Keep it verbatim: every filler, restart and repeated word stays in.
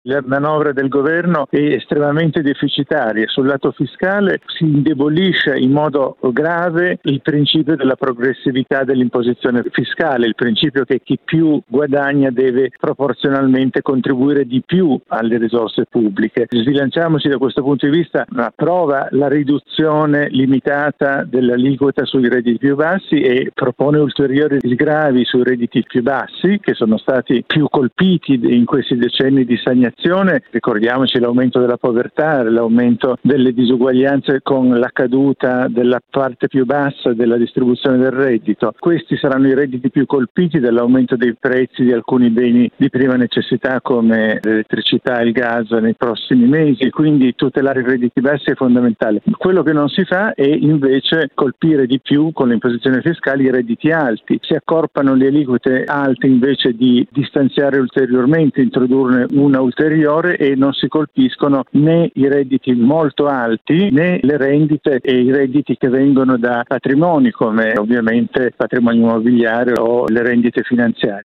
La manovra del governo è estremamente deficitaria. Sul lato fiscale si indebolisce in modo grave il principio della progressività dell'imposizione fiscale, il principio che chi più guadagna deve proporzionalmente contribuire di più alle risorse pubbliche. Sbilanciamoci da questo punto di vista, approva la riduzione limitata dell'aliquota sui redditi più bassi e propone ulteriori sgravi sui redditi più bassi, che sono stati più colpiti in questi decenni di stagnazione. Ricordiamoci l'aumento della povertà, l'aumento delle disuguaglianze con la caduta della parte più bassa della distribuzione del reddito. Questi saranno i redditi più colpiti dall'aumento dei prezzi di alcuni beni di prima necessità come l'elettricità e il gas nei prossimi mesi, quindi tutelare i redditi bassi è fondamentale. Quello che non si fa è invece colpire di più con le imposizioni fiscali i redditi alti. Si accorpano le aliquote alte invece di distanziare ulteriormente, introdurne una ulteriore e non si colpiscono né i redditi molto alti né le rendite e i redditi che vengono da patrimoni come ovviamente patrimonio immobiliare o le rendite finanziarie.